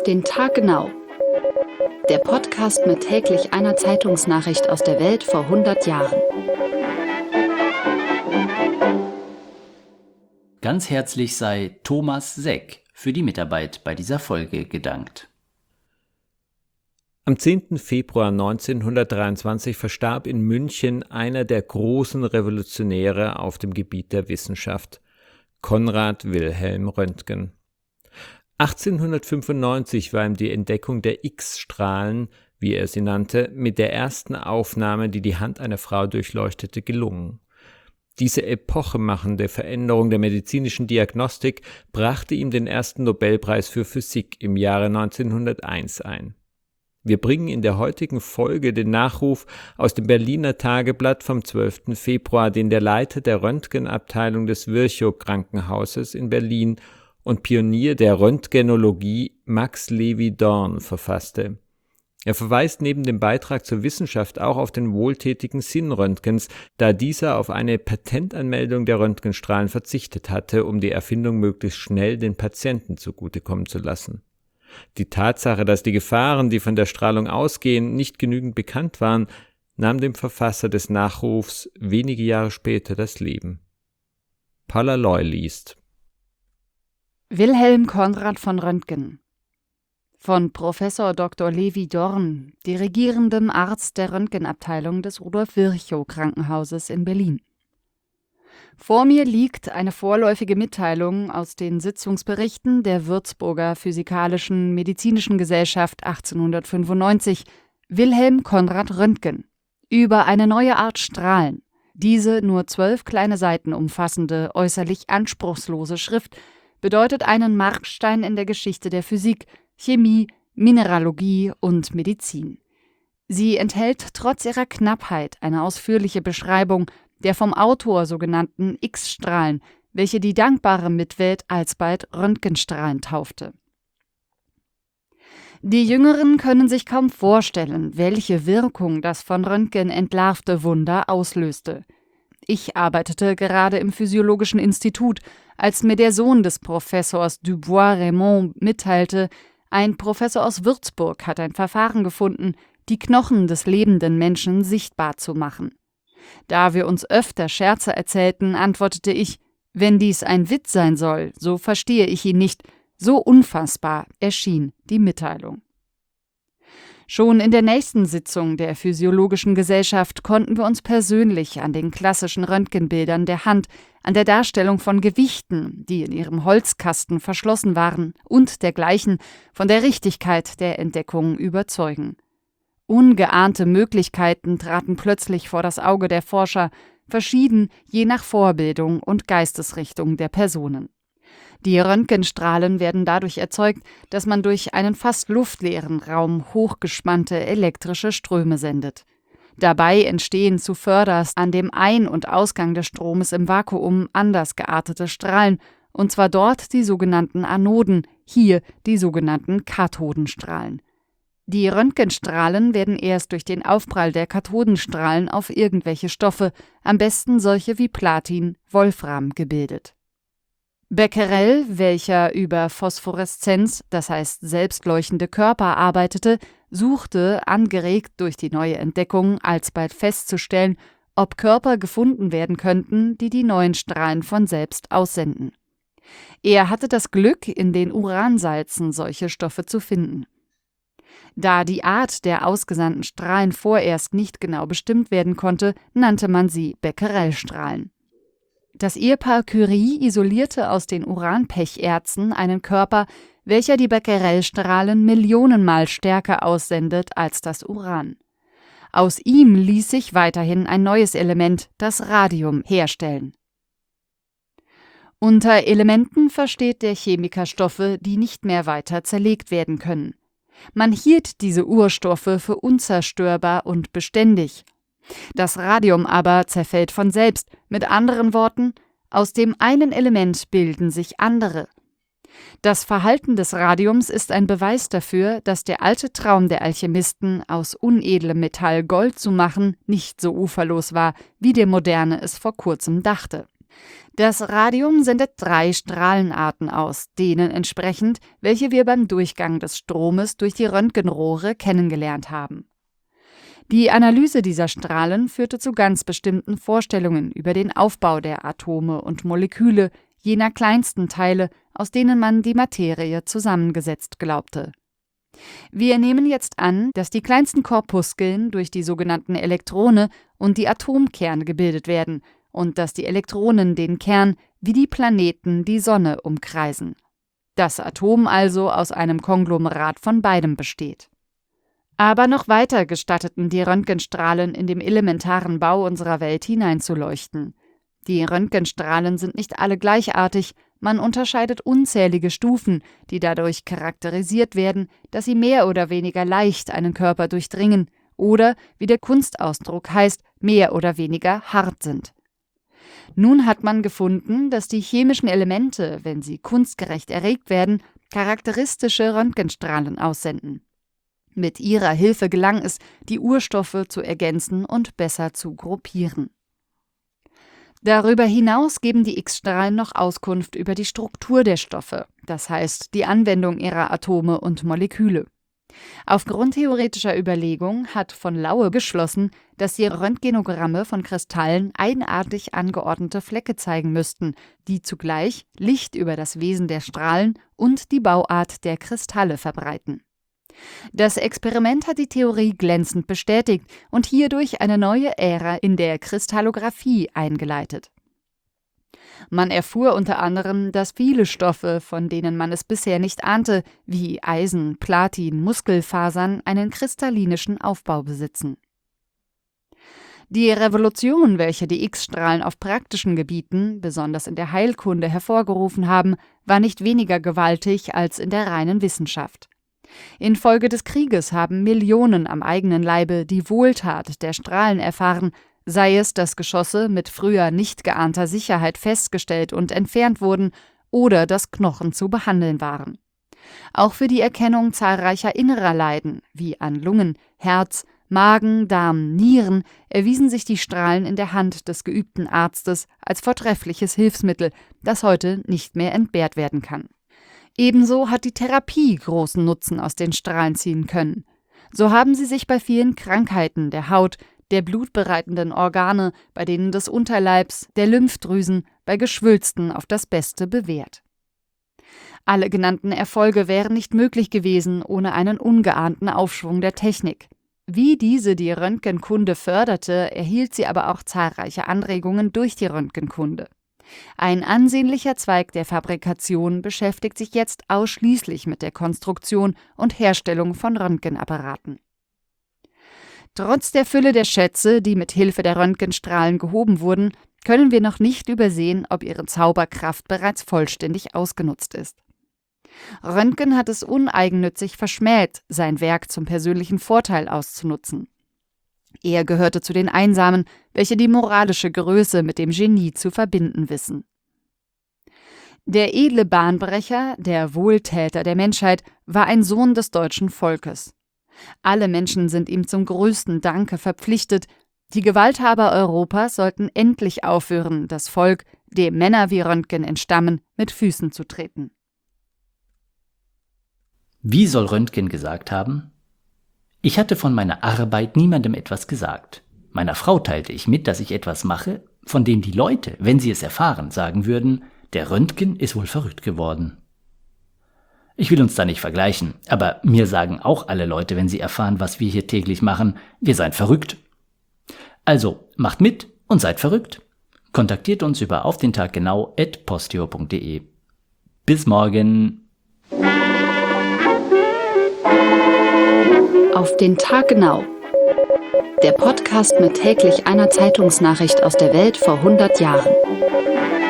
den Tag genau. Der Podcast mit täglich einer Zeitungsnachricht aus der Welt vor 100 Jahren. Ganz herzlich sei Thomas Seck für die Mitarbeit bei dieser Folge gedankt. Am 10. Februar 1923 verstarb in München einer der großen Revolutionäre auf dem Gebiet der Wissenschaft, Konrad Wilhelm Röntgen. 1895 war ihm die Entdeckung der X-Strahlen, wie er sie nannte, mit der ersten Aufnahme, die die Hand einer Frau durchleuchtete, gelungen. Diese epochemachende Veränderung der medizinischen Diagnostik brachte ihm den ersten Nobelpreis für Physik im Jahre 1901 ein. Wir bringen in der heutigen Folge den Nachruf aus dem Berliner Tageblatt vom 12. Februar, den der Leiter der Röntgenabteilung des Virchow-Krankenhauses in Berlin und Pionier der Röntgenologie Max Levi Dorn verfasste. Er verweist neben dem Beitrag zur Wissenschaft auch auf den wohltätigen Sinn Röntgens, da dieser auf eine Patentanmeldung der Röntgenstrahlen verzichtet hatte, um die Erfindung möglichst schnell den Patienten zugutekommen zu lassen. Die Tatsache, dass die Gefahren, die von der Strahlung ausgehen, nicht genügend bekannt waren, nahm dem Verfasser des Nachrufs wenige Jahre später das Leben. Paula Loy liest. Wilhelm Konrad von Röntgen. Von Professor Dr. Levi Dorn, dirigierendem Arzt der Röntgenabteilung des Rudolf-Virchow-Krankenhauses in Berlin. Vor mir liegt eine vorläufige Mitteilung aus den Sitzungsberichten der Würzburger Physikalischen Medizinischen Gesellschaft 1895, Wilhelm Konrad Röntgen, über eine neue Art Strahlen. Diese nur 12 kleine Seiten umfassende, äußerlich anspruchslose Schrift bedeutet einen Markstein in der Geschichte der Physik, Chemie, Mineralogie und Medizin. Sie enthält trotz ihrer Knappheit eine ausführliche Beschreibung der vom Autor sogenannten X-Strahlen, welche die dankbare Mitwelt alsbald Röntgenstrahlen taufte. Die Jüngeren können sich kaum vorstellen, welche Wirkung das von Röntgen entlarvte Wunder auslöste. Ich arbeitete gerade im Physiologischen Institut, als mir der Sohn des Professors Dubois-Reymond mitteilte, ein Professor aus Würzburg hat ein Verfahren gefunden, die Knochen des lebenden Menschen sichtbar zu machen. Da wir uns öfter Scherze erzählten, antwortete ich, wenn dies ein Witz sein soll, so verstehe ich ihn nicht. So unfassbar erschien die Mitteilung. Schon in der nächsten Sitzung der Physiologischen Gesellschaft konnten wir uns persönlich an den klassischen Röntgenbildern der Hand, an der Darstellung von Gewichten, die in ihrem Holzkasten verschlossen waren, und dergleichen von der Richtigkeit der Entdeckung überzeugen. Ungeahnte Möglichkeiten traten plötzlich vor das Auge der Forscher, verschieden je nach Vorbildung und Geistesrichtung der Personen. Die Röntgenstrahlen werden dadurch erzeugt, dass man durch einen fast luftleeren Raum hochgespannte elektrische Ströme sendet. Dabei entstehen zuvörderst an dem Ein- und Ausgang des Stromes im Vakuum anders geartete Strahlen, und zwar dort die sogenannten Anoden, hier die sogenannten Kathodenstrahlen. Die Röntgenstrahlen werden erst durch den Aufprall der Kathodenstrahlen auf irgendwelche Stoffe, am besten solche wie Platin, Wolfram, gebildet. Becquerel, welcher über Phosphoreszenz, das heißt selbstleuchtende Körper, arbeitete, suchte, angeregt durch die neue Entdeckung, alsbald festzustellen, ob Körper gefunden werden könnten, die die neuen Strahlen von selbst aussenden. Er hatte das Glück, in den Uransalzen solche Stoffe zu finden. Da die Art der ausgesandten Strahlen vorerst nicht genau bestimmt werden konnte, nannte man sie Becquerel-Strahlen. Das Ehepaar Curie isolierte aus den Uranpechnerzen einen Körper, welcher die Becquerel-Strahlen millionenmal stärker aussendet als das Uran. Aus ihm ließ sich weiterhin ein neues Element, das Radium, herstellen. Unter Elementen versteht der Chemiker Stoffe, die nicht mehr weiter zerlegt werden können. Man hielt diese Urstoffe für unzerstörbar und beständig. Das Radium aber zerfällt von selbst, mit anderen Worten, aus dem einen Element bilden sich andere. Das Verhalten des Radiums ist ein Beweis dafür, dass der alte Traum der Alchemisten, aus unedlem Metall Gold zu machen, nicht so uferlos war, wie der Moderne es vor kurzem dachte. Das Radium sendet 3 Strahlenarten aus, denen entsprechend, welche wir beim Durchgang des Stromes durch die Röntgenrohre kennengelernt haben. Die Analyse dieser Strahlen führte zu ganz bestimmten Vorstellungen über den Aufbau der Atome und Moleküle, jener kleinsten Teile, aus denen man die Materie zusammengesetzt glaubte. Wir nehmen jetzt an, dass die kleinsten Korpuskeln durch die sogenannten Elektrone und die Atomkerne gebildet werden und dass die Elektronen den Kern wie die Planeten die Sonne umkreisen. Das Atom also aus einem Konglomerat von beidem besteht. Aber noch weiter gestatteten die Röntgenstrahlen in dem elementaren Bau unserer Welt hineinzuleuchten. Die Röntgenstrahlen sind nicht alle gleichartig, man unterscheidet unzählige Stufen, die dadurch charakterisiert werden, dass sie mehr oder weniger leicht einen Körper durchdringen oder, wie der Kunstausdruck heißt, mehr oder weniger hart sind. Nun hat man gefunden, dass die chemischen Elemente, wenn sie kunstgerecht erregt werden, charakteristische Röntgenstrahlen aussenden. Mit ihrer Hilfe gelang es, die Urstoffe zu ergänzen und besser zu gruppieren. Darüber hinaus geben die X-Strahlen noch Auskunft über die Struktur der Stoffe, das heißt die Anwendung ihrer Atome und Moleküle. Aufgrund theoretischer Überlegung hat von Laue geschlossen, dass die Röntgenogramme von Kristallen eigenartig angeordnete Flecke zeigen müssten, die zugleich Licht über das Wesen der Strahlen und die Bauart der Kristalle verbreiten. Das Experiment hat die Theorie glänzend bestätigt und hierdurch eine neue Ära in der Kristallographie eingeleitet. Man erfuhr unter anderem, dass viele Stoffe, von denen man es bisher nicht ahnte, wie Eisen, Platin, Muskelfasern, einen kristallinischen Aufbau besitzen. Die Revolution, welche die X-Strahlen auf praktischen Gebieten, besonders in der Heilkunde, hervorgerufen haben, war nicht weniger gewaltig als in der reinen Wissenschaft. Infolge des Krieges haben Millionen am eigenen Leibe die Wohltat der Strahlen erfahren, sei es, dass Geschosse mit früher nicht geahnter Sicherheit festgestellt und entfernt wurden oder dass Knochen zu behandeln waren. Auch für die Erkennung zahlreicher innerer Leiden, wie an Lungen, Herz, Magen, Darm, Nieren, erwiesen sich die Strahlen in der Hand des geübten Arztes als vortreffliches Hilfsmittel, das heute nicht mehr entbehrt werden kann. Ebenso hat die Therapie großen Nutzen aus den Strahlen ziehen können. So haben sie sich bei vielen Krankheiten der Haut, der blutbereitenden Organe, bei denen des Unterleibs, der Lymphdrüsen, bei Geschwülsten auf das Beste bewährt. Alle genannten Erfolge wären nicht möglich gewesen ohne einen ungeahnten Aufschwung der Technik. Wie diese die Röntgenkunde förderte, erhielt sie aber auch zahlreiche Anregungen durch die Röntgenkunde. Ein ansehnlicher Zweig der Fabrikation beschäftigt sich jetzt ausschließlich mit der Konstruktion und Herstellung von Röntgenapparaten. Trotz der Fülle der Schätze, die mit Hilfe der Röntgenstrahlen gehoben wurden, können wir noch nicht übersehen, ob ihre Zauberkraft bereits vollständig ausgenutzt ist. Röntgen hat es uneigennützig verschmäht, sein Werk zum persönlichen Vorteil auszunutzen. Er gehörte zu den Einsamen, welche die moralische Größe mit dem Genie zu verbinden wissen. Der edle Bahnbrecher, der Wohltäter der Menschheit, war ein Sohn des deutschen Volkes. Alle Menschen sind ihm zum größten Danke verpflichtet. Die Gewalthaber Europas sollten endlich aufhören, das Volk, dem Männer wie Röntgen entstammen, mit Füßen zu treten. Wie soll Röntgen gesagt haben? Ich hatte von meiner Arbeit niemandem etwas gesagt. Meiner Frau teilte ich mit, dass ich etwas mache, von dem die Leute, wenn sie es erfahren, sagen würden, der Röntgen ist wohl verrückt geworden. Ich will uns da nicht vergleichen, aber mir sagen auch alle Leute, wenn sie erfahren, was wir hier täglich machen, wir seien verrückt. Also, macht mit und seid verrückt. Kontaktiert uns über aufdentaggenau@posteo.de. Bis morgen! Auf den Tag genau. Der Podcast mit täglich einer Zeitungsnachricht aus der Welt vor 100 Jahren.